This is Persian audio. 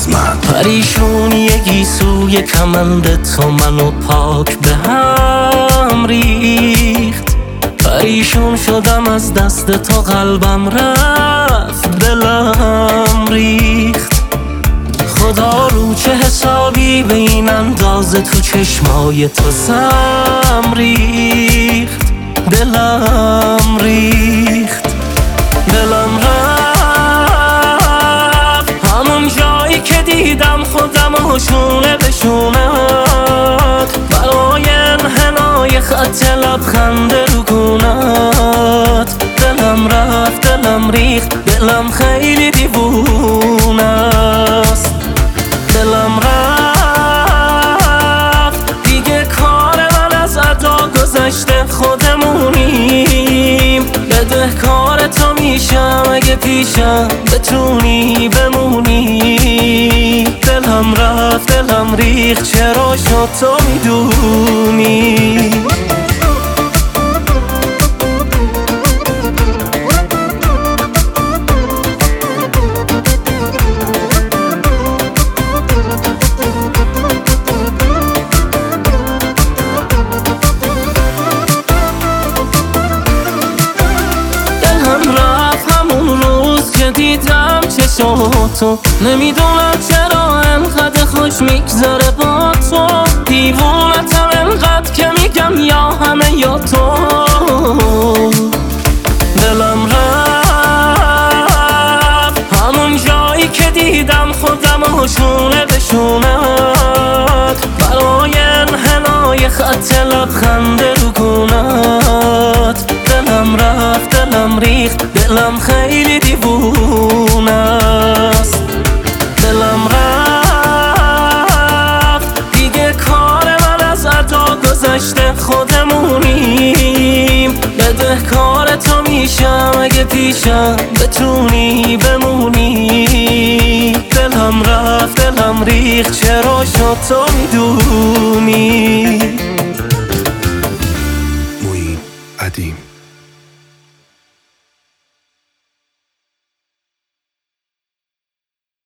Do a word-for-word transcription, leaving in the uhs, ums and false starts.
از من. پریشونی گیسوی کمند تو منو پاک به هم ریخت. پریشون شدم از دست تو، قلبم رفت دلم ریخت. خدا رو چه حسابی به این اندازه تو چشمای تو سم ریخت. دلم ریخت، دلم رفت همون جایی که دیدم خودم و شونه به شونت. برای انحنای خط لبخند رو گونت. دلم رفت، دلم ریخت، دلم خیلی دیوونه است. دلم رفت دیگه، کار من از ادا گذشته، خودمونیم. بدهکار تو میشم اگه پیشم بتونی بمونی. دلم رفت، دلم ریخت، چرا شد تو میدونی. دیدم چشاتو، نمیدونم چرا انقدر خوش میگذره با تو. دیوونتم انقدر که میگم یا همه یا تو. دلم رفت همون جایی که دیدم خودم و شونه به شونت. برای انحنای خط لبخند رو گونت. دلم رفت، دلم ریخت، دلم خیلی دیوونه است. دلم رفت دیگه، کار من از ادا گذشته، خودمونیم. بدهکار تو میشم اگه پیشم بتونی بمونی. دلم رفت، دلم ریخت، چرا شد تو میدونی. مویی قدیم.